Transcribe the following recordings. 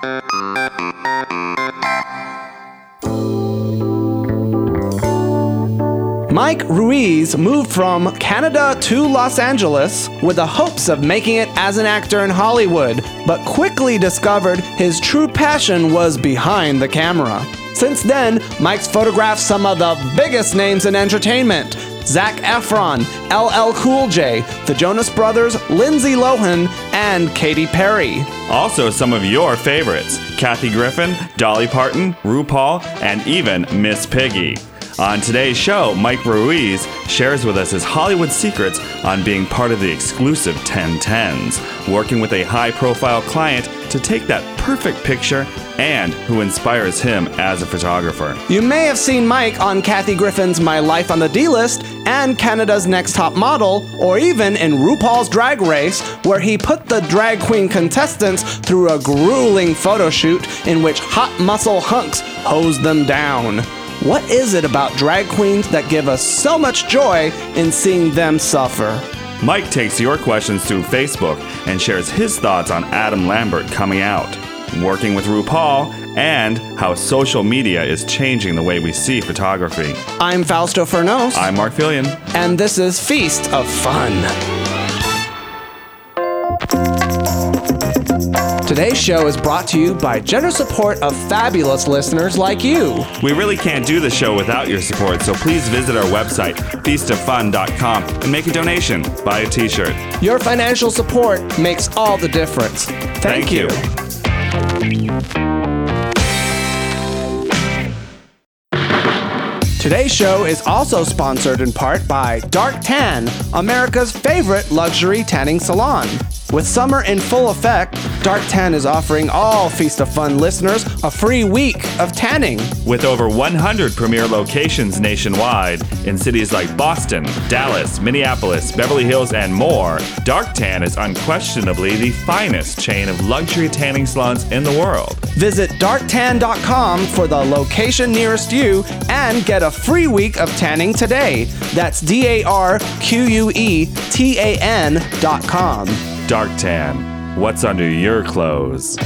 Mike Ruiz moved from Canada to Los Angeles with the hopes of making it as an actor in Hollywood, but quickly discovered his true passion was behind the camera. Since then, Mike's photographed some of the biggest names in entertainment: Zac Efron, LL Cool J, the Jonas Brothers, Lindsay Lohan, and Katy Perry. Also, some of your favorites: Kathy Griffin, Dolly Parton, RuPaul, and even Miss Piggy. On today's show, Mike Ruiz shares with us his Hollywood secrets on being part of the exclusive 1010s, working with a high-profile client to take that perfect picture, and who inspires him as a photographer. You may have seen Mike on Kathy Griffin's My Life on the D-List and Canada's Next Top Model, or even in RuPaul's Drag Race, where he put the drag queen contestants through a grueling photo shoot in which hot muscle hunks hose them down. What is it about drag queens that give us so much joy in seeing them suffer? Mike takes your questions through Facebook and shares his thoughts on Adam Lambert coming out, working with RuPaul, and how social media is changing the way we see photography. I'm Fausto Fernos. I'm Mark Fillion. And this is Feast of Fun. Today's show is brought to you by generous support of fabulous listeners like you. We really can't do the show without your support, so please visit our website, feastoffun.com, and make a donation. Buy a t-shirt. Your financial support makes all the difference. Thank you. Today's show is also sponsored in part by Dark Tan, America's favorite luxury tanning salon. With summer in full effect, Dark Tan is offering all Feast of Fun listeners a free week of tanning. With over 100 premier locations nationwide in cities like Boston, Dallas, Minneapolis, Beverly Hills, and more, Dark Tan is unquestionably the finest chain of luxury tanning salons in the world. Visit darktan.com for the location nearest you and get a free week of tanning today. That's DARQUETAN.com. Dark Tan. What's under your clothes?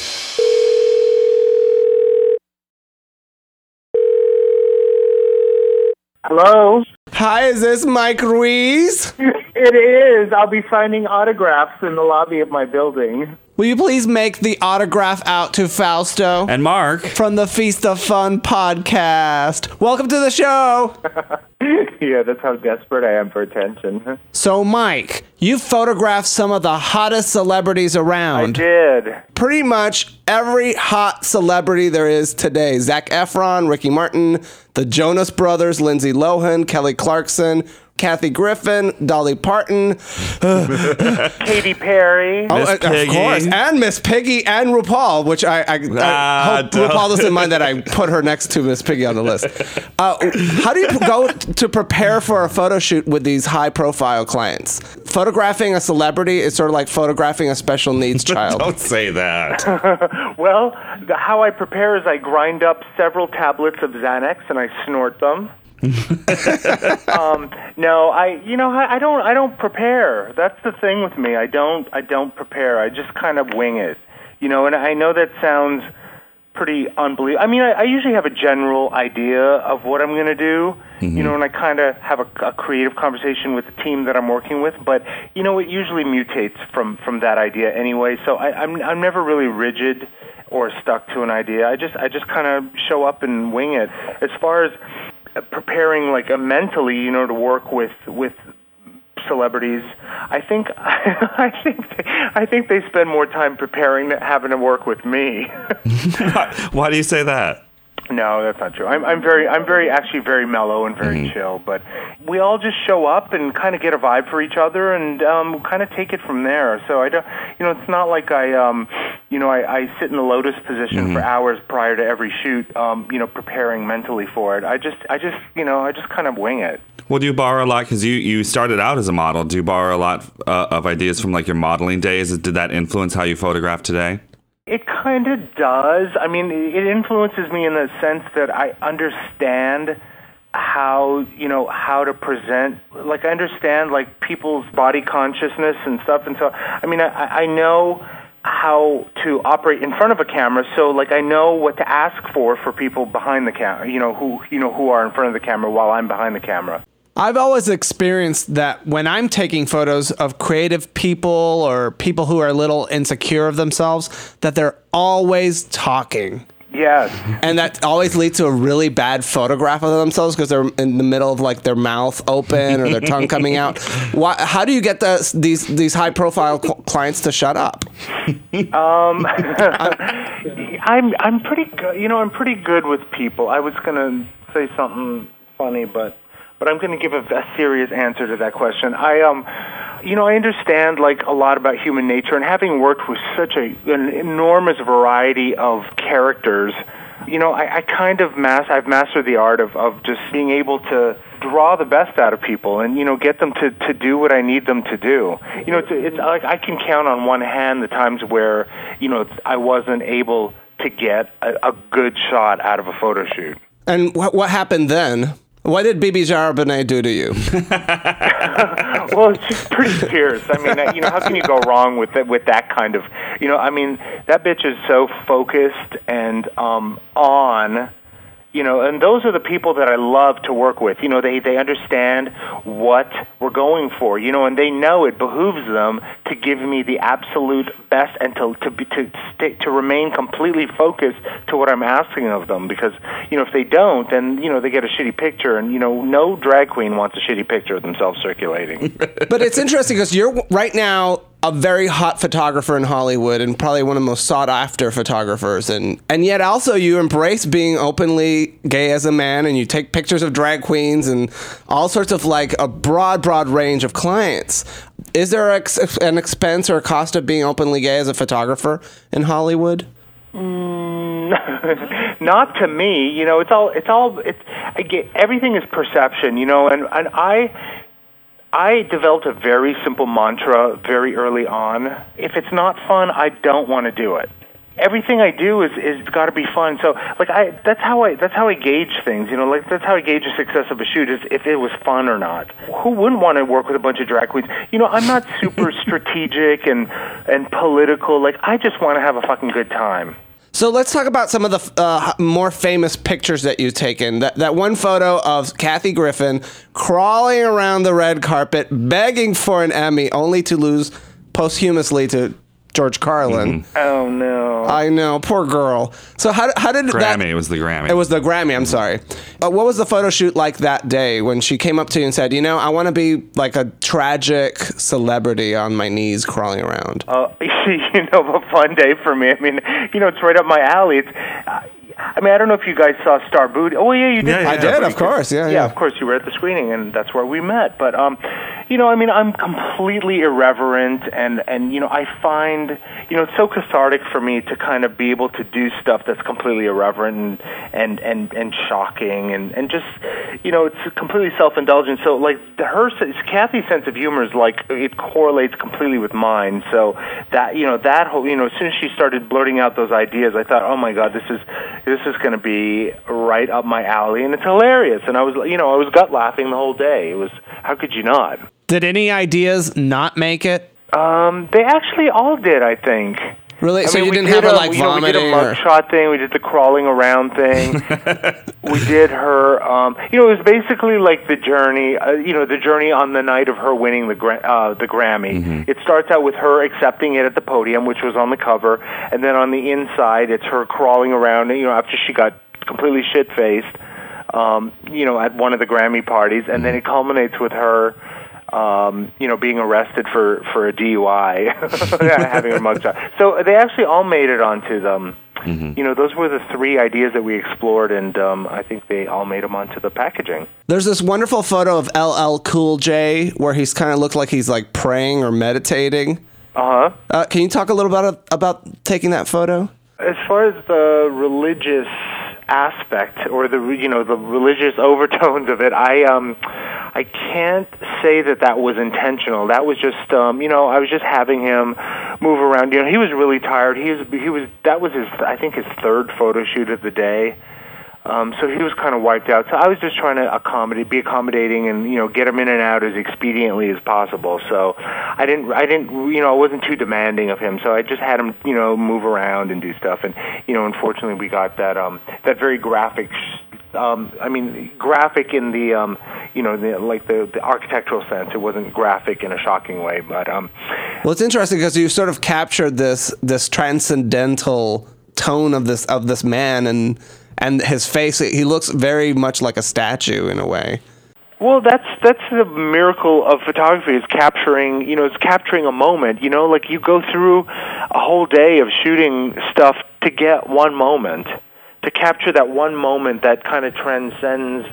Hello? Hi, is this Mike Ruiz? It is. I'll be signing autographs in the lobby of my building. Will you please make the autograph out to Fausto? And Mark. From the Feast of Fun podcast. Welcome to the show. Yeah, that's how desperate I am for attention. So, Mike, you photographed some of the hottest celebrities around. I did. Pretty much every hot celebrity there is today. Zac Efron, Ricky Martin, the Jonas Brothers, Lindsay Lohan, Kelly Clarkson, Kathy Griffin, Dolly Parton, Katy Perry. Oh, of course, and Miss Piggy and RuPaul, which I hope RuPaul doesn't mind that I put her next to Miss Piggy on the list. How do you go to prepare for a photo shoot with these high-profile clients? Photographing a celebrity is sort of like photographing a special needs child. Don't say that. Well, how I prepare is I grind up several tablets of Xanax and I snort them. No, I don't prepare. That's the thing with me. I don't prepare. I just kind of wing it, and I know that sounds pretty unbelievable. I mean, I usually have a general idea of what I'm going to do, and I kind of have a creative conversation with the team that I'm working with, but, it usually mutates from that idea anyway, so I'm never really rigid or stuck to an idea. I just kind of show up and wing it. As far as preparing mentally, to work with celebrities, I think they spend more time preparing than having to work with me. Why do you say that? No, that's not true. I'm actually very mellow and very chill, but we all just show up and kind of get a vibe for each other and kind of take it from there. So I don't, it's not like I sit in the lotus position for hours prior to every shoot, preparing mentally for it. I just kind of wing it. Well, do you borrow a lot? Because you started out as a model. Do you borrow a lot of ideas from your modeling days? Did that influence how you photograph today? It kind of does. I mean, it influences me in the sense that I understand how to present. I understand people's body consciousness and stuff. And so, I mean, I know how to operate in front of a camera. So like I know what to ask for people behind the camera, who are in front of the camera while I'm behind the camera. I've always experienced that when I'm taking photos of creative people or people who are a little insecure of themselves, that they're always talking. Yes. And that always leads to a really bad photograph of themselves because they're in the middle of like their mouth open or their tongue coming out. How do you get these high profile clients to shut up? I'm pretty good. I'm pretty good with people. I was gonna say something funny, but I'm going to give a serious answer to that question. I understand like a lot about human nature, and having worked with such an enormous variety of characters, I kind of I've mastered the art of just being able to draw the best out of people and get them to do what I need them to do. It's like I can count on one hand the times where I wasn't able to get a good shot out of a photo shoot. And what happened then? What did Bibi Zahra do to you? Well, it's just pretty fierce. I mean, how can you go wrong with that kind of, that bitch is so focused and on, and those are the people that I love to work with. They understand what we're going for, and they know it behooves them to give me the absolute best and to remain completely focused to what I'm asking of them. Because, if they don't, then, they get a shitty picture, and, no drag queen wants a shitty picture of themselves circulating. But it's interesting because you're right now a very hot photographer in Hollywood and probably one of the most sought after photographers. And yet also you embrace being openly gay as a man, and you take pictures of drag queens and all sorts of like a broad range of clients. Is there an expense or a cost of being openly gay as a photographer in Hollywood? Not to me. Everything is perception, and I developed a very simple mantra very early on. If it's not fun, I don't want to do it. Everything I do is got to be fun. So that's how I gauge things. That's how I gauge the success of a shoot, is if it was fun or not. Who wouldn't want to work with a bunch of drag queens? I'm not super strategic and political. I just want to have a fucking good time. So let's talk about some of the more famous pictures that you've taken. That one photo of Kathy Griffin crawling around the red carpet, begging for an Emmy, only to lose posthumously to George Carlin. Mm-hmm. Oh, no. I know, poor girl. So how did that... Grammy, it was the Grammy. It was the Grammy, I'm sorry. What was the photo shoot like that day when she came up to you and said, I want to be like a tragic celebrity on my knees crawling around? A fun day for me. I mean, it's right up my alley. I don't know if you guys saw Star Booty. Oh, yeah, you did. Yeah, I did, of course. Yeah, of course. You were at the screening, and that's where we met. But, I'm completely irreverent, and I find, it's so cathartic for me to kind of be able to do stuff that's completely irreverent and shocking, and just, it's completely self-indulgent. So, Kathy's sense of humor is it correlates completely with mine. So that, that whole, as soon as she started blurting out those ideas, I thought, oh my God, this is going to be right up my alley, and it's hilarious. And I was gut laughing the whole day. It was, how could you not? Did any ideas not make it? They actually all did, I think. Really? So you didn't have her vomiting? We did a mugshot thing. We did the crawling around thing. We did her. It was basically like the journey. The journey on the night of her winning the Grammy. Mm-hmm. It starts out with her accepting it at the podium, which was on the cover, and then on the inside, it's her crawling around. After she got completely shit-faced, at one of the Grammy parties, and then it culminates with her. Being arrested for a DUI, having a mugshot. So they actually all made it onto them. Mm-hmm. Those were the three ideas that we explored, and I think they all made them onto the packaging. There's this wonderful photo of LL Cool J where he's kind of looked like he's like praying or meditating. Uh-huh. Can you talk a little bit about taking that photo? As far as the religious aspect or the religious overtones of it, I can't say that was intentional. That was just I was just having him move around. He was really tired. He was that was his third photo shoot of the day. So he was kind of wiped out. So I was just trying to be accommodating and, get him in and out as expediently as possible. So I wasn't too demanding of him. So I just had him, move around and do stuff. And, unfortunately we got that very graphic, graphic in the, the architectural sense. It wasn't graphic in a shocking way, but, Well, it's interesting because you sort of captured this transcendental tone of this man and his face. He looks very much like a statue in a way. Well, that's the miracle of photography, is capturing a moment. Like you go through a whole day of shooting stuff to get one moment, to capture that one moment that kind of transcends,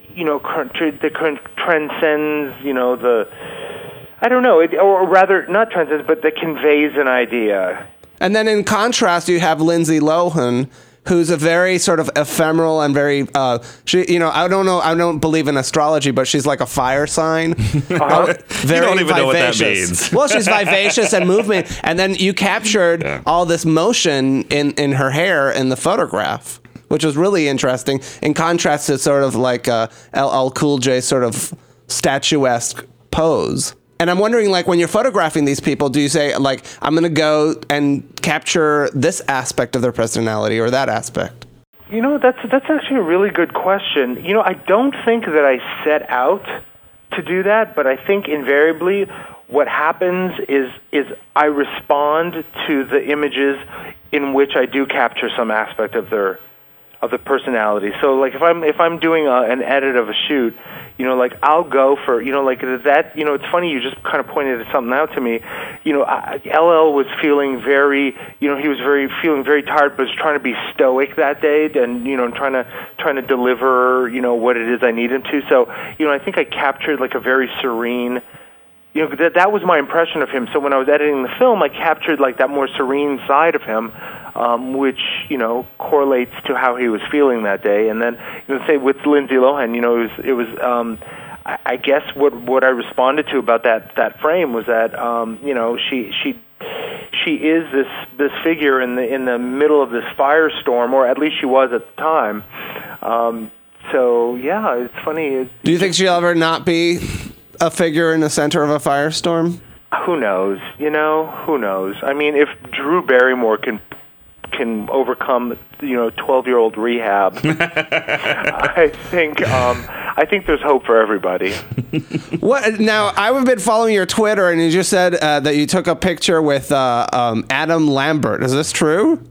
or rather not transcends, but that conveys an idea. And then in contrast, you have Lindsay Lohan, who's a very sort of ephemeral and very, I don't believe in astrology, but she's like a fire sign. Very you don't even know what that means. Well, she's vivacious and movement. And then you captured all this motion in her hair in the photograph, which was really interesting, in contrast to sort of like LL Cool J sort of statuesque pose. And I'm wondering, like, when you're photographing these people, do you say, like, I'm going to go and capture this aspect of their personality or that aspect? That's actually a really good question. I don't think that I set out to do that, but I think invariably what happens is I respond to the images in which I do capture some aspect of the personality. So, like, if I'm doing an edit of a shoot, I'll go for, that, it's funny, you just kind of pointed something out to me. LL was feeling very, feeling very tired, but was trying to be stoic that day and, trying to deliver, what it is I need him to. So, I think I captured like a very serene, that was my impression of him. So when I was editing the film, I captured like that more serene side of him, which, correlates to how he was feeling that day. And then, say with Lindsay Lohan, it was I guess what I responded to about that frame was that, she is this figure in the middle of this firestorm, or at least she was at the time. So yeah, it's funny. Do you think she'll ever not be a figure in the center of a firestorm? Who knows? Who knows? I mean, if Drew Barrymore can overcome 12-year-old rehab, I think there's hope for everybody. What now? I've been following your Twitter, and you just said that you took a picture with Adam Lambert. Is this true?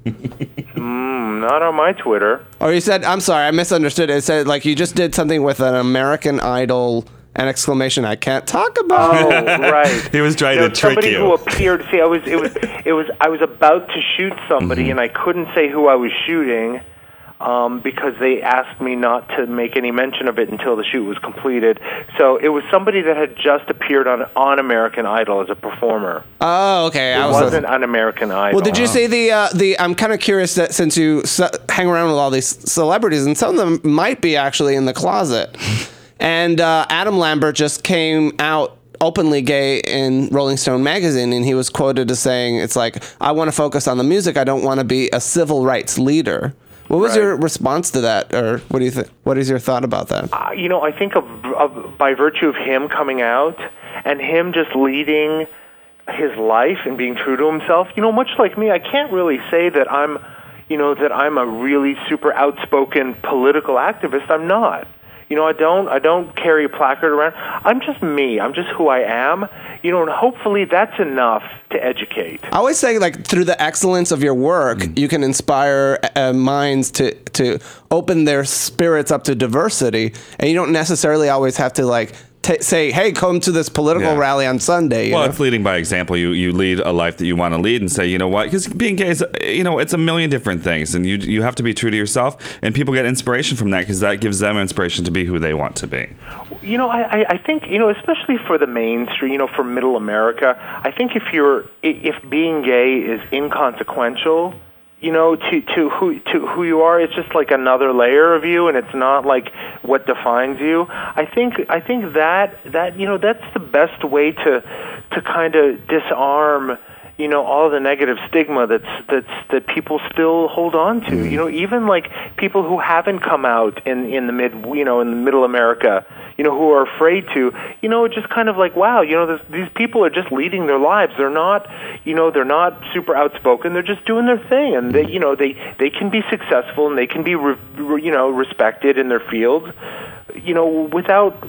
Not on my Twitter. Or you said, I'm sorry, I misunderstood. It said like you just did something with an American Idol. An exclamation I can't talk about. Oh, right. He was trying to trick somebody you. Who appeared. See, I was about to shoot somebody, and I couldn't say who I was shooting because they asked me not to make any mention of it until the shoot was completed. So it was somebody that had just appeared on American Idol as a performer. Oh, okay. It wasn't on American Idol. Well, did you see the? I'm kind of curious that since you hang around with all these celebrities, and some of them might be actually in the closet. And Adam Lambert just came out openly gay in Rolling Stone magazine, and he was quoted as saying, it's like, I want to focus on the music. I don't want to be a civil rights leader. What was your response to that, or what do you think? What is your thought about that? I think by virtue of him coming out and him just leading his life and being true to himself, much like me, I can't really say that I'm a really super outspoken political activist. I'm not. I don't carry a placard around. I'm just me. I'm just who I am. And hopefully that's enough to educate. I always say, like, through the excellence of your work, you can inspire minds to open their spirits up to diversity, and you don't necessarily always have to, like, say, hey, come to this political rally on Sunday. Well, it's leading by example. You lead a life that you want to lead and say, you know what? Because being gay is, it's a million different things. And you have to be true to yourself. And people get inspiration from that because that gives them inspiration to be who they want to be. I think, especially for the mainstream, for middle America, I think if being gay is inconsequential, to who you are, it's just like another layer of you, and it's not like what defines you. I think that that's the best way to kind of disarm all the negative stigma that people still hold on to. Even like people who haven't come out in the middle America, who are afraid to, it's just kind of like, wow, these people are just leading their lives. They're not, they're not super outspoken. They're just doing their thing, and they can be successful and they can be respected in their field, without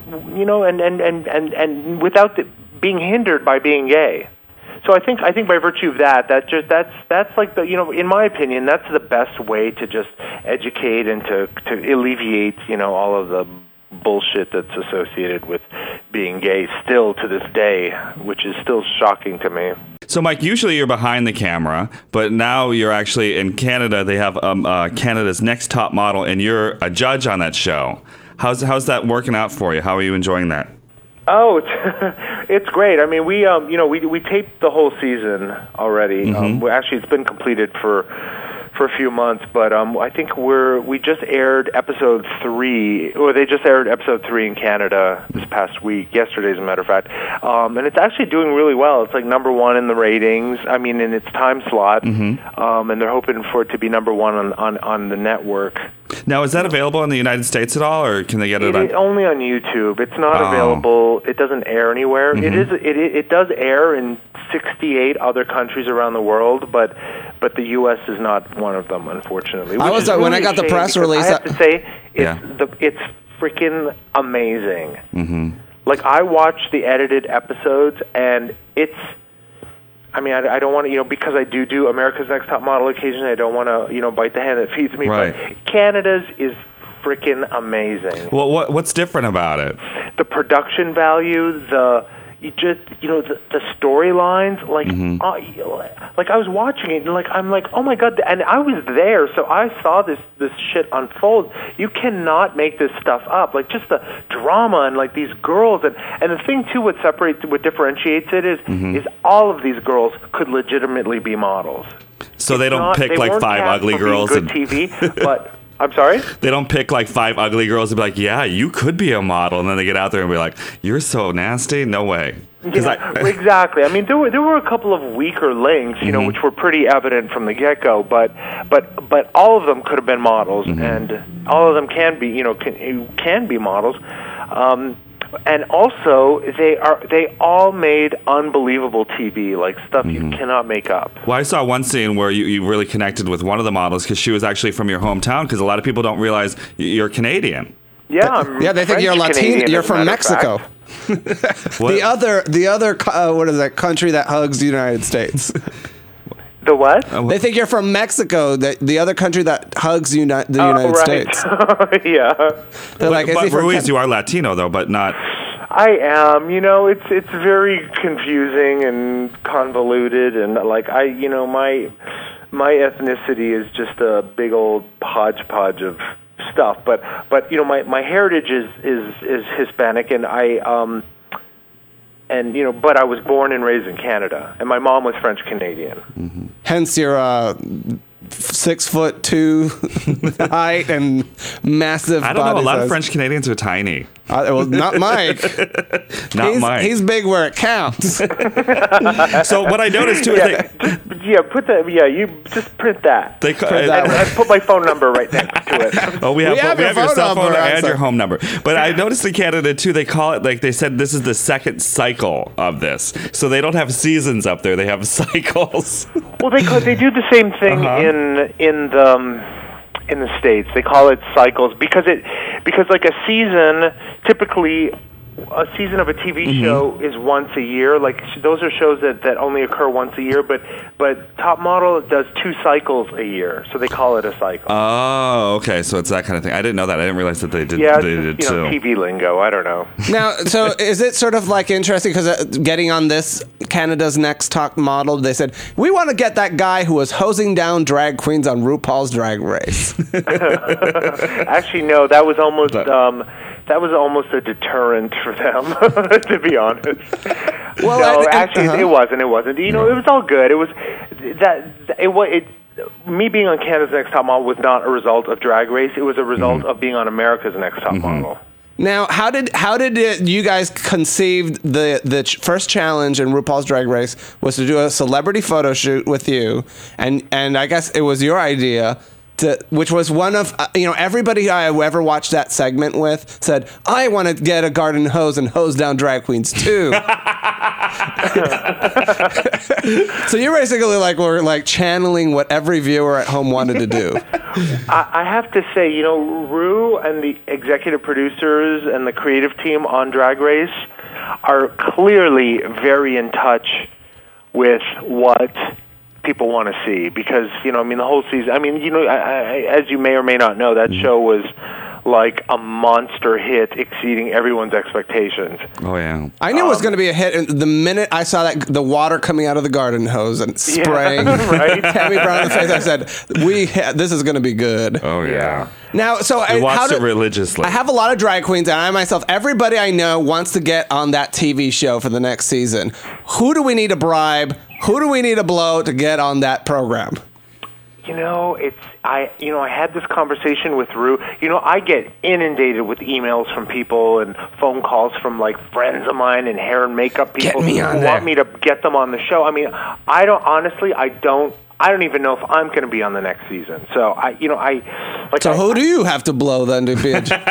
and without being hindered by being gay. So I think by virtue of that's like in my opinion, that's the best way to just educate and to alleviate all of the bullshit that's associated with being gay still to this day, which is still shocking to me. So, Mike, usually you're behind the camera, but now you're actually in Canada. They have Canada's Next Top Model, and you're a judge on that show. How's that working out for you? How are you enjoying that? Oh, it's great. I mean, we taped the whole season already. Actually, it's been completed for a few months, but I think we just aired episode 3, or they just aired episode 3 in Canada this past week, yesterday as a matter of fact, and it's actually doing really well. It's like number 1 in the ratings, in its time slot, and they're hoping for it to be number 1 on the network. Now, is that available in the United States at all, or can they get it on? Only on YouTube. It's not available. It doesn't air anywhere. It does air in 68 other countries around the world, but the U.S. is not one of them, unfortunately. When I got the press release, I have to say it's freaking amazing. Like, I watched the edited episodes, and it's. I don't want to, because I do America's Next Top Model occasionally. I don't want to, bite the hand that feeds me. Right. But Canada's is freaking amazing. Well, what's different about it? The production value, the storylines, like I was watching it, and I'm like, oh my god, and I was there, so I saw this shit unfold. You cannot make this stuff up. Like, just the drama and like these girls, and the thing too, what differentiates it is all of these girls could legitimately be models. So they don't pick like 5 ugly girls and TV, but. I'm sorry? They don't pick like 5 ugly girls and be like, yeah, you could be a model. And then they get out there and be like, you're so nasty. No way. Exactly. I mean, there were a couple of weaker links, which were pretty evident from the get-go, but all of them could have been models, and all of them can be models. And also, they all made unbelievable TV, like stuff you cannot make up. Well, I saw one scene where you really connected with one of the models because she was actually from your hometown, because a lot of people don't realize you're Canadian. Yeah, they think you're Latino. You're from Mexico. The other what is that country that hugs the United States? The what? They think you're from Mexico, the other country that hugs the United States. Yeah. They're like, but Ruiz, you are Latino, though, but not... I am. It's very confusing and convoluted, and like my ethnicity is just a big old hodgepodge of stuff. But my heritage is Hispanic, and but I was born and raised in Canada, and my mom was French Canadian. Hence your 6'2" height and massive. I don't know. A lot of French Canadians are tiny. Well, not Mike. Mike. He's big where it counts. So what I noticed too is you just print that. And put my phone number right next to it. Oh, we have your cell phone number and your home number. But I noticed in Canada too, they call it, like they said, this is the second cycle of this. So they don't have seasons up there; they have cycles. Well, they do the same thing in the States. They call it cycles because like a season, typically a season of a TV show is once a year. Like, those are shows that only occur once a year, but Top Model does 2 cycles a year, so they call it a cycle. Oh, okay, so it's that kind of thing. I didn't know that. I didn't realize that they did. Yeah, they did too. TV lingo. I don't know. Now, so is it sort of like interesting because getting on this Canada's Next Top Model, they said we want to get that guy who was hosing down drag queens on RuPaul's Drag Race. Actually, no, that was almost. That was almost a deterrent for them, to be honest. Well, no, it wasn't. It wasn't. It was all good. It was me being on Canada's Next Top Model was not a result of Drag Race. It was a result of being on America's Next Top Model. Now, how did you guys conceive the first challenge in RuPaul's Drag Race was to do a celebrity photo shoot with you, and I guess it was your idea. Which was one of, everybody I ever watched that segment with said, I want to get a garden hose and hose down drag queens too. So you're basically we're channeling what every viewer at home wanted to do. I have to say, Rue and the executive producers and the creative team on Drag Race are clearly very in touch with what people want to see, because the whole season, as you may or may not know, that show was like a monster hit, exceeding everyone's expectations. Oh yeah, I knew it was going to be a hit, and the minute I saw the water coming out of the garden hose and spraying Tammy Brown in the face, I said, this is going to be good. Oh yeah. Now, so I watched it religiously. I have a lot of drag queens, and I myself, everybody I know wants to get on that TV show for the next season. Who do we need to bribe? Who do we need to blow to get on that program? I had this conversation with Rue. I get inundated with emails from people and phone calls from friends of mine and hair and makeup people who want me to get them on the show. I don't even know if I'm going to be on the next season. So So who do you have to blow then to be? It's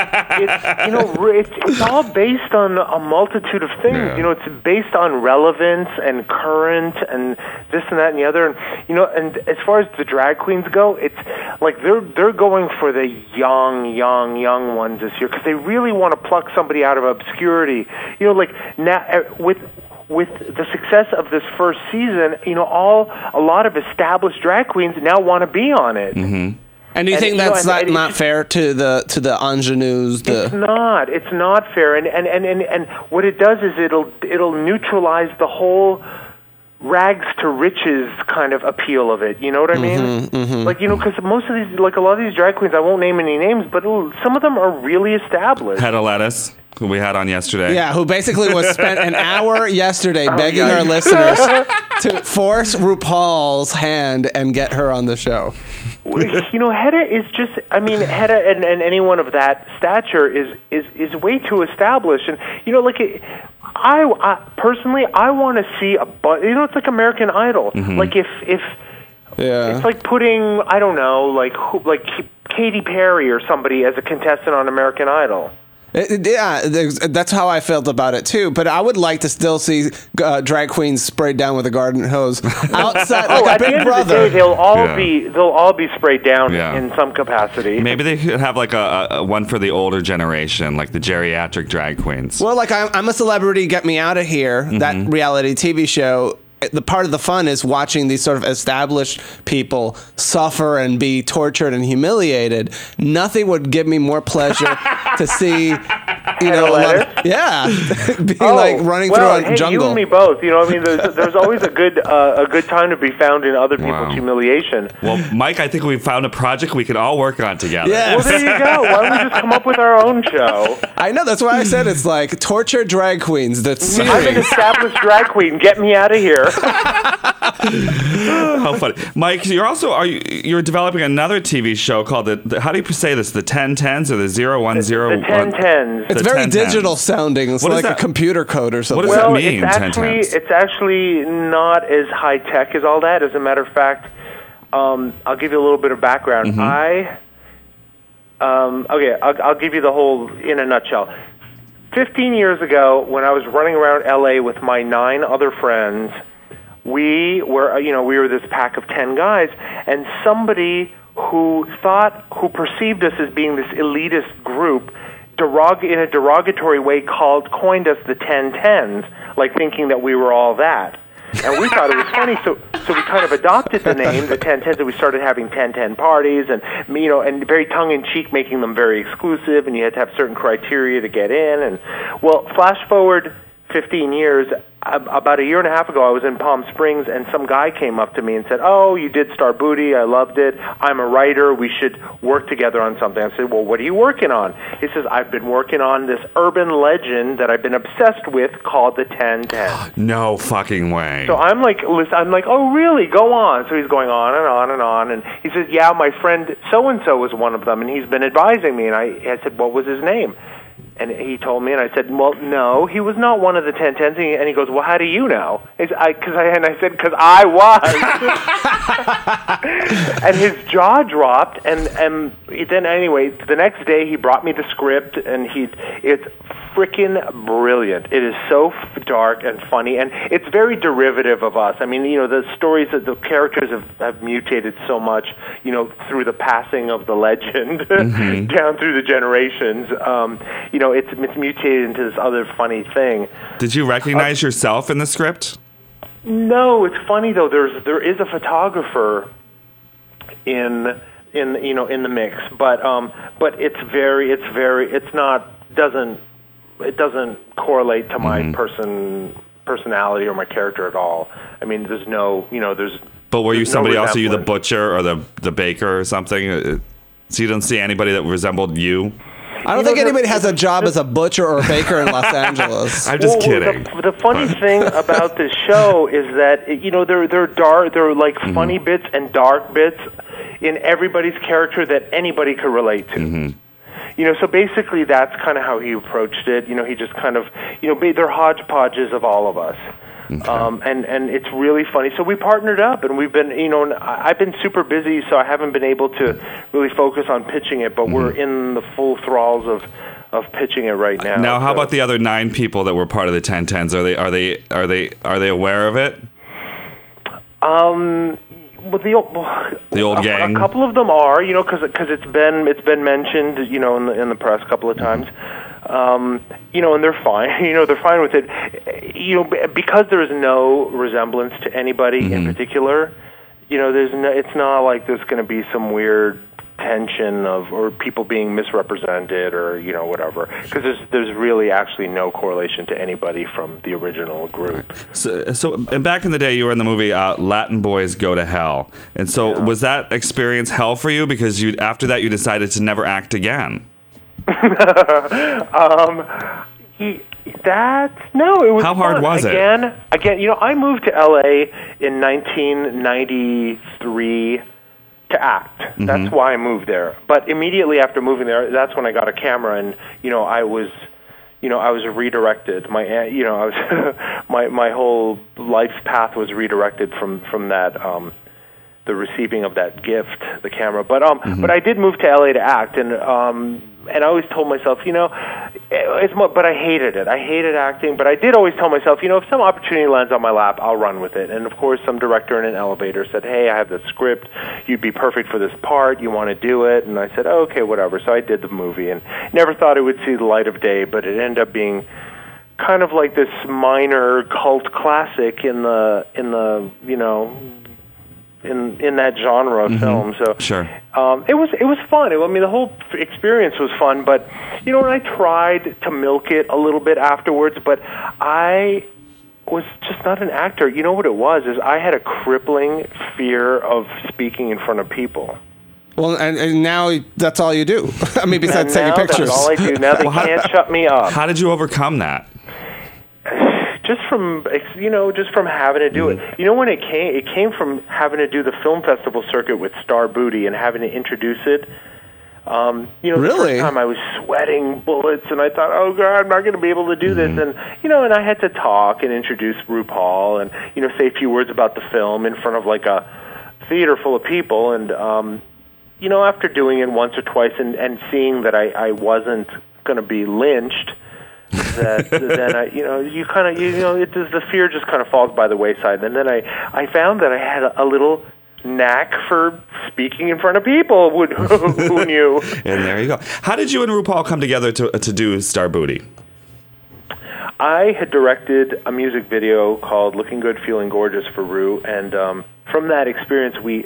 all based on a multitude of things. Yeah. It's based on relevance and current and this and that and the other. And as far as the drag queens go, it's they're going for the young ones this year because they really want to pluck somebody out of obscurity. Now with the success of this first season, a lot of established drag queens now want to be on it. Mm-hmm. And do you think that's not fair to the ingenues? It's not fair. And what it does is it'll neutralize the whole rags to riches kind of appeal of it. You know what I mean? Mm-hmm. Because most of these, a lot of these drag queens, I won't name any names, but some of them are really established. Hedda Lettuce, who we had on yesterday. Yeah, who basically spent an hour yesterday begging our listeners to force RuPaul's hand and get her on the show. Hedda is just, Hedda and anyone of that stature is way too established. And, I personally, I want to see it's like American Idol. Mm-hmm. It's like putting, I don't know, like Katy Perry or somebody as a contestant on American Idol. That's how I felt about it too. But I would like to still see drag queens sprayed down with a garden hose outside, at the end of the day, they'll all be sprayed down in some capacity. Maybe they could have a one for the older generation, like the geriatric drag queens. Well, I'm a celebrity, get me out of here. Mm-hmm. That reality TV show. The part of the fun is watching these sort of established people suffer and be tortured and humiliated. Nothing would give me more pleasure to see, being running through a jungle. You and me both. There's always a good time to be found in other people's humiliation. Well, Mike, I think we found a project we could all work on together. Yes. Well, there you go. Why don't we just come up with our own show? I know. That's why I said it's like torture drag queens. The series. I'm an established drag queen. Get me out of here. How funny, Mike! You're developing another TV show called how do you say this? The 1010s or the 010? The 1010s. It's very digital sounding. It's like a computer code or something. What does that mean? It's actually not as high tech as all that. As a matter of fact, I'll give you a little bit of background. Mm-hmm. I'll give you the whole in a nutshell. 15 years ago, when I was running around LA with my 9 other friends, we were this pack of 10 guys, and somebody who perceived us as being this elitist group, in a derogatory way, coined us the 1010s, like thinking that we were all that. And we thought it was funny, so we kind of adopted the name, the 1010s, and we started having 1010 parties, and and very tongue-in-cheek, making them very exclusive, and you had to have certain criteria to get in. And well, flash forward 15 years. About a year and a half ago, I was in Palm Springs, and some guy came up to me and said, "Oh, you did Star Booty. I loved it. I'm a writer. We should work together on something." I said, "Well, what are you working on?" He says, "I've been working on this urban legend that I've been obsessed with called the 1010." No fucking way. So I'm like, "Oh, really? Go on." So he's going on and on and on, and he says, "Yeah, my friend so-and-so was one of them, and he's been advising me." And I said, "What was his name?" And he told me, and I said, well, no, he was not one of the 1010s. And he goes, well, how do you know? And I said, because I was. And his jaw dropped, and then anyway, the next day he brought me the script, and it's freaking brilliant. It is so dark and funny, and it's very derivative of us. I mean, the stories that the characters have mutated so much, through the passing of the legend down through the generations. It's mutated into this other funny thing. Did you recognize yourself in the script? No, it's funny though. There is a photographer in the mix, but it doesn't correlate to my personality or my character at all. I mean, there's no, But were you somebody else? Are you the resemblance. butcher or the baker or something? So you don't see anybody that resembled you? I don't think anybody has a job as a butcher or a baker in Los Angeles. I'm just kidding. The funny thing about this show is that there are like funny bits and dark bits in everybody's character that anybody could relate to. So basically that's kind of how he approached it. He just kind of, they're hodgepodges of all of us. Okay. And it's really funny. So we partnered up, and we've been, I've been super busy, so I haven't been able to really focus on pitching it, but we're in the full thralls of pitching it right now. Now, how about the other 9 people that were part of the 1010s? Are they aware of it? Well, the old gang. A couple of them are, because it's been mentioned, in the press a couple of times. And they're fine. They're fine with it. Because there is no resemblance to anybody in particular. It's not like there's going to be some weird tension or people being misrepresented or whatever. Because there's really actually no correlation to anybody from the original group. So and back in the day, you were in the movie Latin Boys Go to Hell, and so was that experience hell for you? Because after that you decided to never act again. No, it was How hard fun. was it? Again, I moved to LA in 1993 to act. That's why I moved there. But immediately after moving there, that's when I got a camera, and I was redirected. My my whole life's path was redirected from that. The receiving of that gift, the camera. But I did move to LA to act, and I always told myself, but I hated it. I hated acting, but I did always tell myself, if some opportunity lands on my lap, I'll run with it. And of course, some director in an elevator said, hey, I have the script. You'd be perfect for this part. You want to do it? And I said, oh, okay, whatever. So I did the movie, and never thought it would see the light of day, but it ended up being kind of like this minor cult classic in the in that genre of film. So sure. It was fun. The whole experience was fun, but and I tried to milk it a little bit afterwards, but I was just not an actor. You know what it was is I had a crippling fear of speaking in front of people. Well, and now that's all you do. Besides taking pictures. That's all I do. Now they can't shut me up. How did you overcome that? Just from having to do it. When it came from having to do the film festival circuit with Star Booty and having to introduce it. The Really? first time I was sweating bullets, and I thought, oh God, I'm not going to be able to do this. And and I had to talk and introduce RuPaul and say a few words about the film in front of like a theater full of people. And after doing it once or twice and seeing that I wasn't going to be lynched. Then you kind of the fear just kind of falls by the wayside, and then I found that I had a little knack for speaking in front of people. Who knew? And there you go. How did you and RuPaul come together to do Star Booty? I had directed a music video called "Looking Good, Feeling Gorgeous" for Ru, and from that experience, we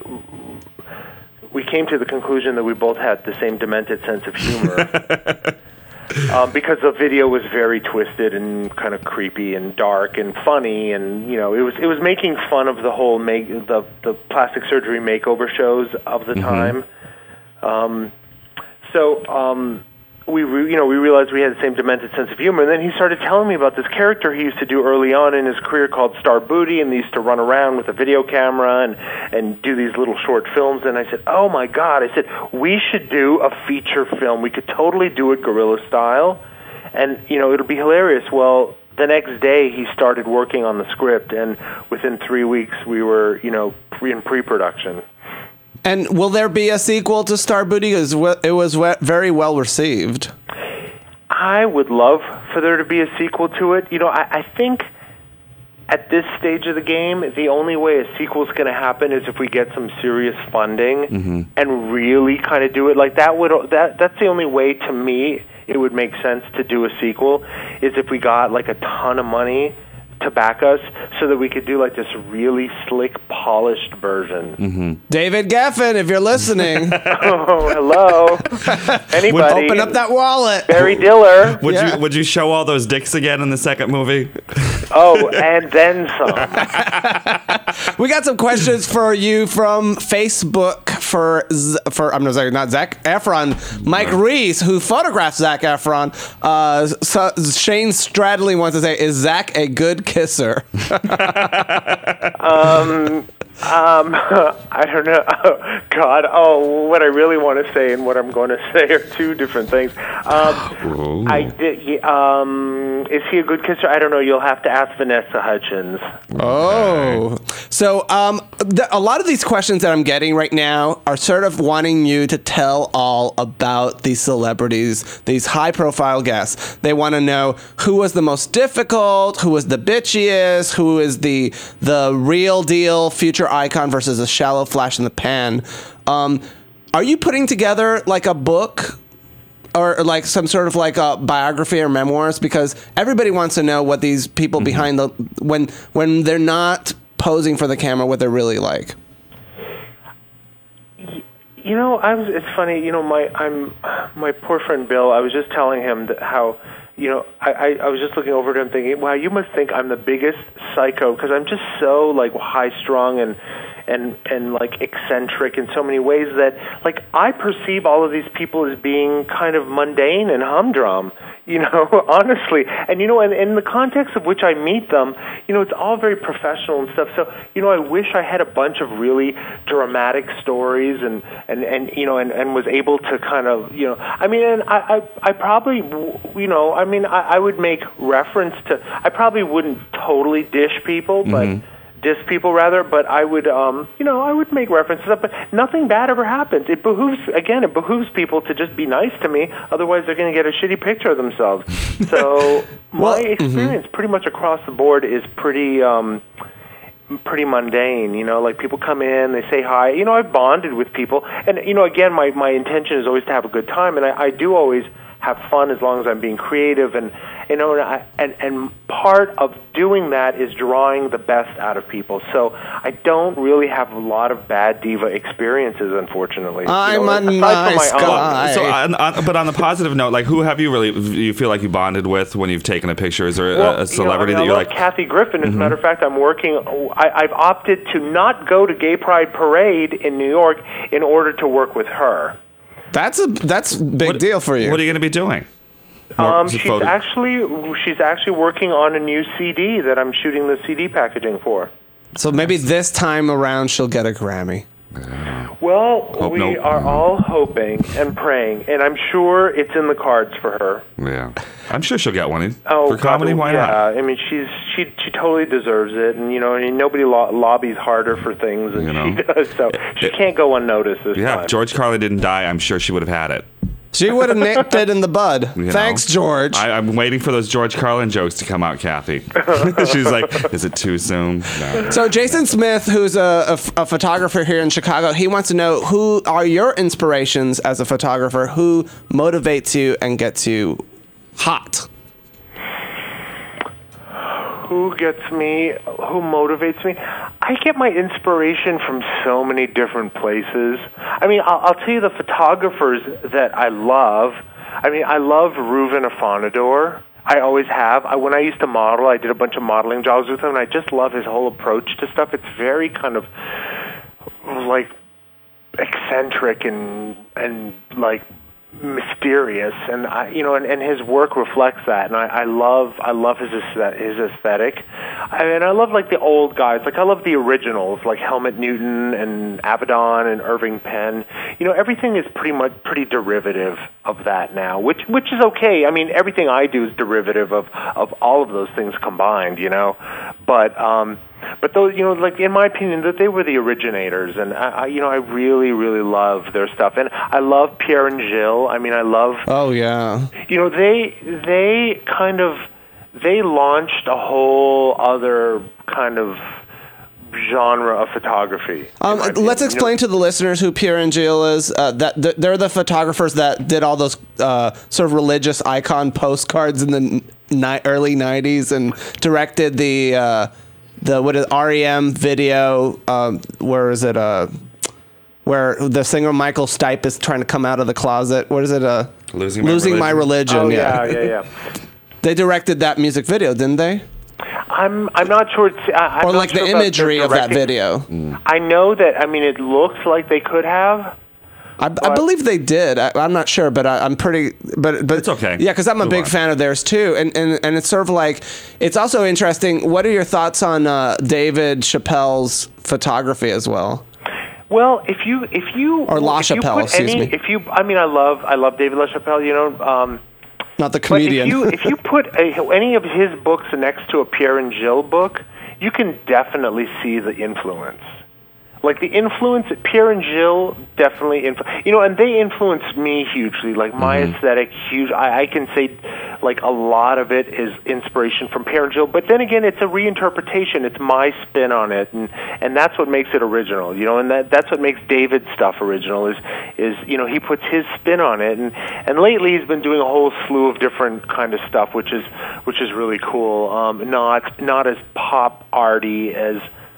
came to the conclusion that we both had the same demented sense of humor. Because the video was very twisted and kind of creepy and dark and funny, and it was making fun of the whole the plastic surgery makeover shows of the time. we realized we had the same demented sense of humor. And then he started telling me about this character he used to do early on in his career called Star Booty, and they used to run around with a video camera and do these little short films. And I said, oh my God, I said, we should do a feature film. We could totally do it guerrilla style, and, it'll be hilarious. Well, the next day he started working on the script, and within 3 weeks we were, in pre-production. And will there be a sequel to Star Booty? Because it was very well received. I would love for there to be a sequel to it. I think at this stage of the game, the only way a sequel is going to happen is if we get some serious funding and really kind of do it. Like that's the only way, to me, it would make sense to do a sequel, is if we got like a ton of money to back us so that we could do like this really slick, polished version. David Geffen, if you're listening. Oh, hello. Anybody? Open up that wallet. Barry Diller. Would you show all those dicks again in the second movie? Oh, and then some. We got some questions for you from Facebook for I'm not Zac Efron, Mike Reese, who photographed Zac Efron. Shane Stradley wants to say, is Zac a good kisser? I don't know. Oh, God. Oh, what I really want to say and what I'm going to say are two different things. Is he a good kisser? I don't know. You'll have to ask Vanessa Hudgens. Oh. So a lot of these questions that I'm getting right now are sort of wanting you to tell all about these celebrities, these high-profile guests. They want to know who was the most difficult, who was the bitchiest, who is the real deal future icon versus a shallow flash in the pan. Are you putting together like a book or like some sort of like a biography or memoirs? Because everybody wants to know what these people behind the when they're not posing for the camera, what they're really like. It's funny. My poor friend Bill. I was just telling him that how. I was just looking over to him thinking, wow, you must think I'm the biggest psycho because I'm just so like high-strung and like eccentric in so many ways that like I perceive all of these people as being kind of mundane and humdrum, honestly. And and in the context of which I meet them, it's all very professional and stuff. So, I wish I had a bunch of really dramatic stories and was able to kind of, I probably, I would make reference to, I probably wouldn't totally dish people, but I would, I would make references, but nothing bad ever happens. It behooves people to just be nice to me. Otherwise, they're going to get a shitty picture of themselves. So my experience pretty much across the board is pretty mundane. Like people come in, they say hi. I've bonded with people. And, again, my intention is always to have a good time. And I do always have fun as long as I'm being creative, and part of doing that is drawing the best out of people. So I don't really have a lot of bad diva experiences, unfortunately. I'm a nice guy. So, but on the positive note, like who have you feel like you bonded with when you've taken a picture? Is there a celebrity that you're like? Kathy Griffin. As a matter of fact, I've opted to not go to Gay Pride Parade in New York in order to work with her. That's a big deal for you. What are you going to be doing? She's actually working on a new CD that I'm shooting the CD packaging for. So maybe this time around she'll get a Grammy. Well, we are all hoping and praying, and I'm sure it's in the cards for her. Yeah, I'm sure she'll get one for comedy. Why not? I mean, she totally deserves it, and nobody lobbies harder for things than she does, so she can't go unnoticed this time. Yeah, if George Carlin didn't die, I'm sure she would have had it. She would have nicked it in the bud. Thanks, George. I'm waiting for those George Carlin jokes to come out, Kathy. She's like, is it too soon? No. So Jason Smith, who's a photographer here in Chicago, he wants to know, who are your inspirations as a photographer? Who motivates you and gets you hot? Who gets me? Who motivates me? I get my inspiration from so many different places. I mean, I'll tell you the photographers that I love. I mean, I love Reuven Afonador. I always have. When I used to model, I did a bunch of modeling jobs with him, and I just love his whole approach to stuff. It's very kind of like eccentric and like mysterious, and and his work reflects that, and I love his aesthetic. I love like the old guys, like I love the originals, like Helmut Newton and Abaddon and Irving Penn. Everything is pretty derivative of that now, which is okay. I mean, everything I do is derivative of all of those things combined, But those, like in my opinion, that they were the originators, and I really, really love their stuff, and I love Pierre and Gilles. I mean, I love. Oh yeah. They launched a whole other kind of genre of photography. Let's explain to the listeners who Pierre and Gilles is. They're the photographers that did all those sort of religious icon postcards in the early '90s and directed the REM video. Where is it? Where the singer Michael Stipe is trying to come out of the closet. What is it? Losing My Religion. Oh yeah. They directed that music video, didn't they? I'm not sure. Or like the imagery of that video. I know that. I mean, it looks like they could have. I believe they did. I'm not sure, but I'm pretty. But it's okay. Yeah, because I'm a big fan of theirs too, and it's sort of like it's also interesting. What are your thoughts on David Chappelle's photography as well? Well, if you or LaChapelle, excuse me. I love David LaChapelle. Not the comedian. But if you put any of his books next to a Pierre and Gilles book, you can definitely see the influence. Like the influence, Pierre and Gilles definitely, and they influenced me hugely. Like my aesthetic, huge. I can say, like a lot of it is inspiration from Pierre and Gilles. But then again, it's a reinterpretation. It's my spin on it, and that's what makes it original. And that's what makes David's stuff original. Is he puts his spin on it, and lately he's been doing a whole slew of different kind of stuff, which is really cool. Not as pop arty as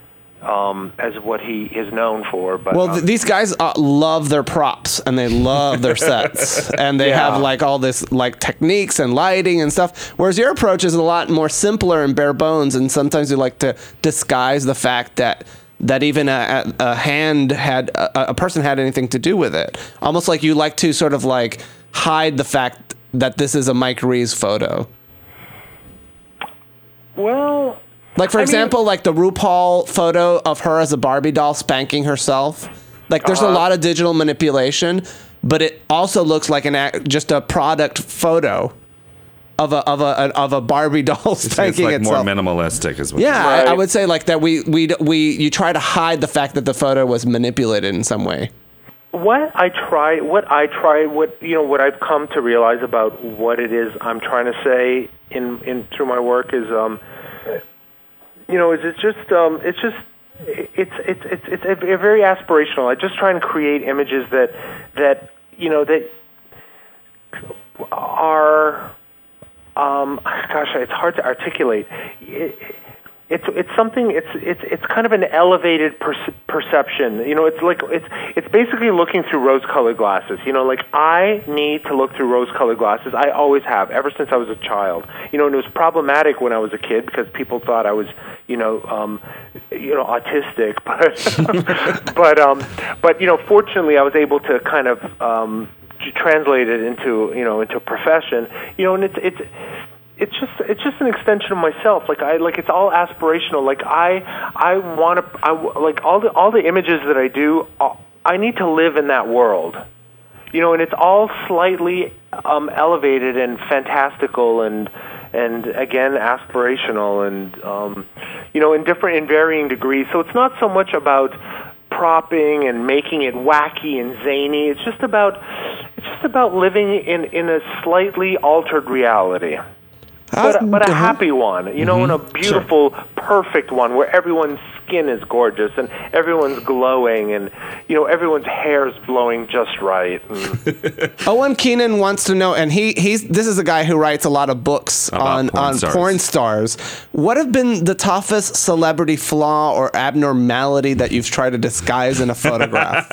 what he is known for. But these guys love their props and they love their sets and they have like all this like techniques and lighting and stuff. Whereas your approach is a lot more simpler and bare bones, and sometimes you like to disguise the fact that even a hand had a person had anything to do with it. Almost like you like to sort of like hide the fact that this is a Mike Ruiz photo. Well. Like, for example, like the RuPaul photo of her as a Barbie doll spanking herself. Like, there's a lot of digital manipulation, but it also looks like just a product photo of a Barbie doll spanking it's like itself. More minimalistic, is what. Yeah, right. I would say like that. You try to hide the fact that the photo was manipulated in some way. What I've come to realize about what it is I'm trying to say in through my work is. It's very aspirational. I just try and create images that are, it's hard to articulate. It's something. It's kind of an elevated perception. It's basically looking through rose-colored glasses. Like I need to look through rose-colored glasses. I always have, ever since I was a child. And it was problematic when I was a kid because people thought I was, autistic. But fortunately, I was able to kind of translate it into a profession. And it's just an extension of myself. It's all aspirational. Like I want to, like all the images that I do, I need to live in that world. And it's all slightly elevated and fantastical and again aspirational and in varying degrees. So it's not so much about propping and making it wacky and zany. It's just about living in a slightly altered reality. But a happy one, and a beautiful, perfect one where everyone's skin is gorgeous and everyone's glowing and, everyone's hair is blowing just right. Owen Keenan wants to know, and this is a guy who writes a lot of books on porn stars. What have been the toughest celebrity flaw or abnormality that you've tried to disguise in a photograph?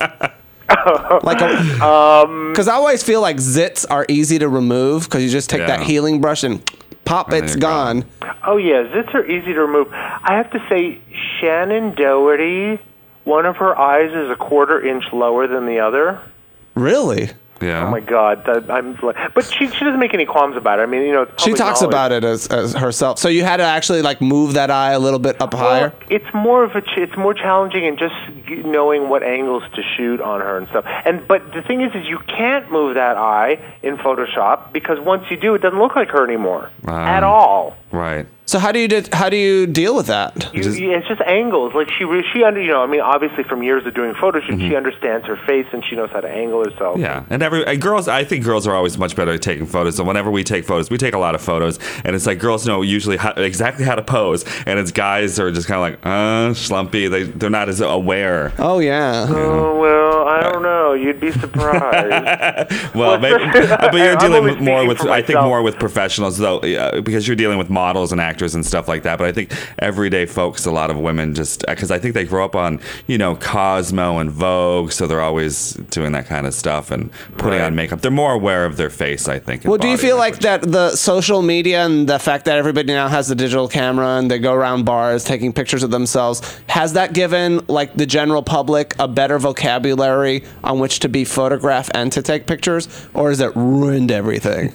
Because I always feel like zits are easy to remove because you just take that healing brush and pop, it's gone. Oh, yeah, zits are easy to remove. I have to say, Shannon Doherty, one of her eyes is a 1/4 inch lower than the other. Really? Yeah. Oh my God, but she doesn't make any qualms about it. I mean, it's She public talks knowledge. about it as herself. So you had to actually like move that eye a little bit up higher. It's more challenging in just knowing what angles to shoot on her and stuff. But the thing is you can't move that eye in Photoshop because once you do, it doesn't look like her anymore at all. Right. So how do you deal with that? It's just angles. Like she I mean, obviously from years of doing photo shoots, she understands her face and she knows how to angle herself. Yeah, and I think girls are always much better at taking photos. So whenever we take photos, we take a lot of photos, and it's like girls know usually exactly how to pose, and it's guys are just kind of like, schlumpy. They're not as aware. Oh yeah. Oh well, I don't know. You'd be surprised. Well, maybe, but you're I'm dealing only more speaking with, for I think, myself. more with professionals though, because you're dealing with models and actors and stuff like that. But I think everyday folks, a lot of women just because I think they grow up on Cosmo and Vogue, so they're always doing that kind of stuff and putting on makeup. They're more aware of their face, I think. Well, do you feel like that the social media and the fact that everybody now has a digital camera and they go around bars taking pictures of themselves, has that given like the general public a better vocabulary on which to be photographed and to take pictures, or has it ruined everything?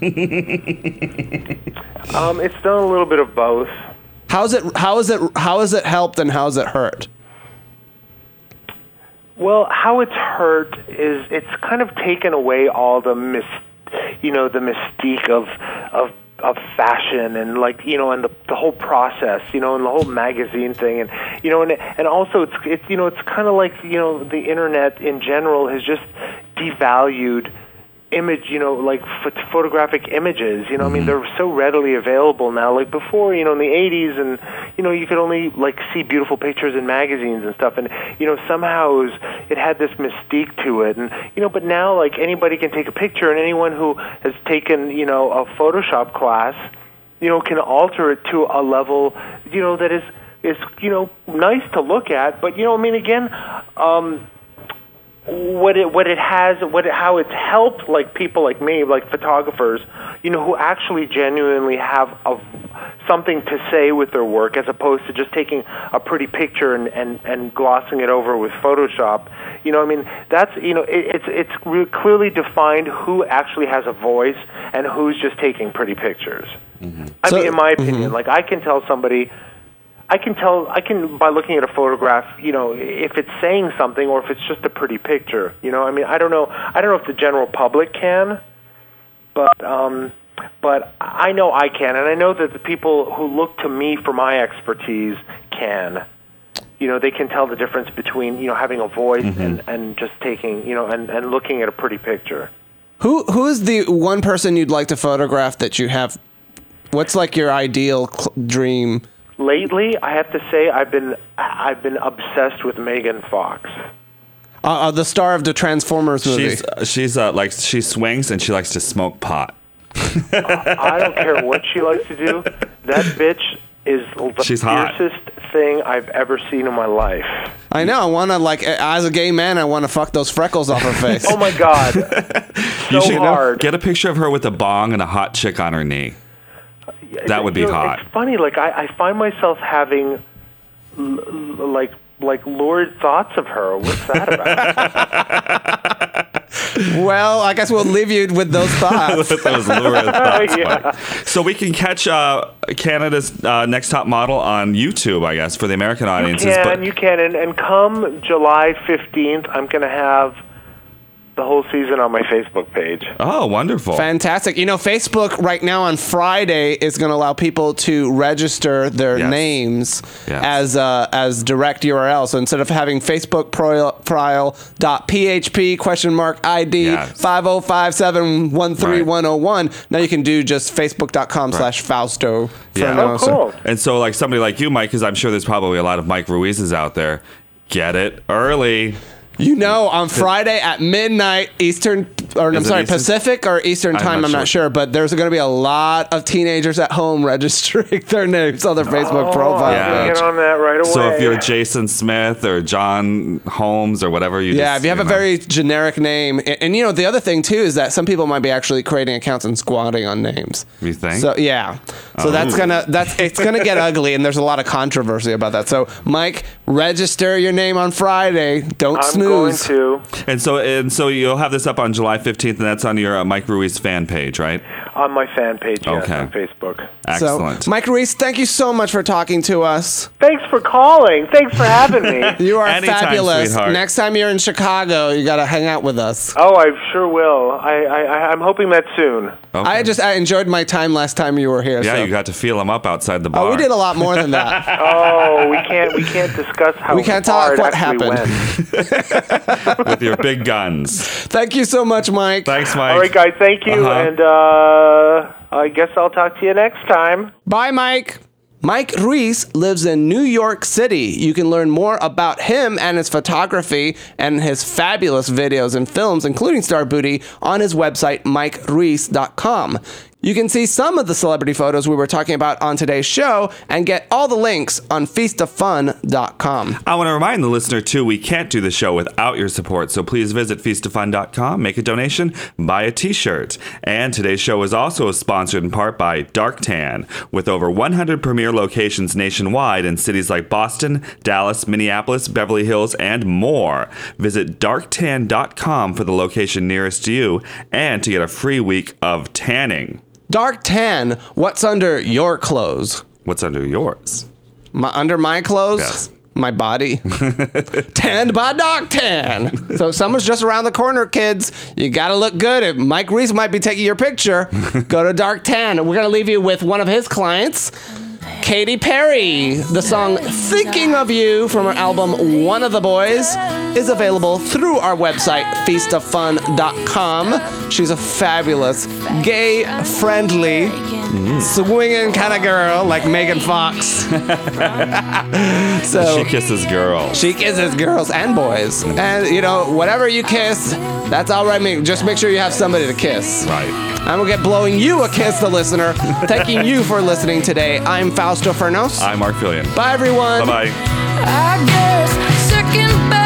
It's done a little bit of both. How has it helped and how has it hurt? Well, how it's hurt is it's kind of taken away all the the mystique of fashion and and the whole process, and the whole magazine thing, and also it's kind of like the internet in general has just devalued image, like photographic images, I mean, they're so readily available now. Like before, in the 80s, and you could only see beautiful pictures in magazines and stuff, and somehow it had this mystique to it, and but now anybody can take a picture, and anyone who has taken a Photoshop class, can alter it to a level, that is nice to look at, but I mean, again, how it's helped people like me, like photographers, who actually genuinely have something to say with their work, as opposed to just taking a pretty picture and glossing it over with Photoshop. I mean, that's it's clearly defined who actually has a voice and who's just taking pretty pictures. Mm-hmm. I mean, in my opinion, I can tell somebody. I can by looking at a photograph, if it's saying something or if it's just a pretty picture. I mean, I don't know if the general public can, but I know I can, and I know that the people who look to me for my expertise can. They can tell the difference between having a voice and just taking and looking at a pretty picture. Who is the one person you'd like to photograph that you have? What's your ideal dream? Lately, I have to say I've been obsessed with Megan Fox. The star of the Transformers movie. She swings and she likes to smoke pot. I don't care what she likes to do. That bitch is the fiercest thing I've ever seen in my life. I know. I want to as a gay man, I want to fuck those freckles off her face. Oh my God, You so should hard. Get a picture of her with a bong and a hot chick on her knee. That would be hot. It's funny. I find myself having lurid thoughts of her. What's that about? Well, I guess we'll leave you with those thoughts. With those lurid thoughts. Yeah. Mike. So we can catch Canada's Next Top Model on YouTube, I guess, for the American audiences. You can. And come July 15th, I'm going to have the whole season on my Facebook page. Oh, wonderful. Fantastic. Facebook right now on Friday is going to allow people to register their names as direct URL. So instead of having Facebook profile.php !ID 505713101, now you can do just facebook.com/Fausto. Oh, cool. And so somebody like you, Mike, because I'm sure there's probably a lot of Mike Ruizes out there, get it early. On Friday at midnight Eastern, Pacific or Eastern time, I'm not sure, but there's going to be a lot of teenagers at home registering their names on their Facebook profile. Yeah. Get on that right away. So if you're Jason Smith or John Holmes or whatever if you have a very generic name, and the other thing too is that some people might be actually creating accounts and squatting on names. You think? So it's gonna get ugly, and there's a lot of controversy about that. So Mike, register your name on Friday. Don't snooze. Snooze. going to. And so you'll have this up on July 15th, and that's on your Mike Ruiz fan page, right? On my fan page, yes, Okay. on Facebook. Excellent. So, Mike Ruiz, thank you so much for talking to us. Thanks for calling. Thanks for having me. You are Anytime, fabulous. sweetheart. Next time you're in Chicago, you got to hang out with us. Oh, I sure will. I'm hoping that soon. Okay. I enjoyed my time last time you were here. Yeah, so. you got to feel him up outside the bar. Oh, we did a lot more than that. Oh, we can't discuss how We can't far talk it what actually happened. went. With your big guns. Thank you so much, Mike. Thanks, Mike. All right, guys, thank you, Uh-huh. and I guess I'll talk to you next time. Bye, Mike. Mike Ruiz lives in New York City. You can learn more about him and his photography and his fabulous videos and films, including Star Booty, on his website, MikeRuiz.com. You can see some of the celebrity photos we were talking about on today's show and get all the links on feastoffun.com. I want to remind the listener, too, we can't do the show without your support, so please visit feastoffun.com, make a donation, buy a t-shirt. And today's show is also sponsored in part by Dark Tan, with over 100 premier locations nationwide in cities like Boston, Dallas, Minneapolis, Beverly Hills, and more. Visit darktan.com for the location nearest to you and to get a free week of tanning. Dark Tan, what's under your clothes? What's under yours? Under my clothes? Yes. My body. Tanned by Dark Tan. So someone's just around the corner, kids. You gotta look good. If Mike Ruiz might be taking your picture, go to Dark Tan. We're gonna leave you with one of his clients, Katy Perry. The song Thinking of You from her album One of the Boys is available through our website, feastoffun.com. She's a fabulous, gay-friendly, swinging kind of girl like Megan Fox. So She kisses girls. she kisses girls and boys. And, you know, whatever you kiss, that's all right. Just make sure you have somebody to kiss. Right. I'm going to get blowing you a kiss, the listener. Thanking you for listening today. I'm Fausto Fernos. I'm Mark Fillion. Bye, everyone. Bye-bye. I guess second best.